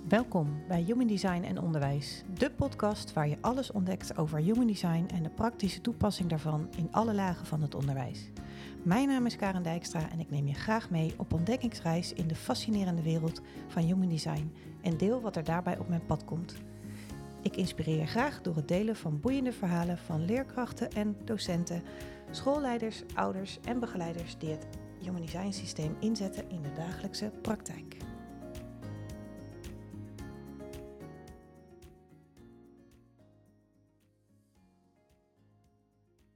Welkom bij Human Design en Onderwijs, de podcast waar je alles ontdekt over Human Design en de praktische toepassing daarvan in alle lagen van het onderwijs. Mijn naam is Karen Dijkstra en ik neem je graag mee op ontdekkingsreis in de fascinerende wereld van Human Design en deel wat er daarbij op mijn pad komt. Ik inspireer je graag door het delen van boeiende verhalen van leerkrachten en docenten, schoolleiders, ouders en begeleiders die het Human Design systeem inzetten in de dagelijkse praktijk.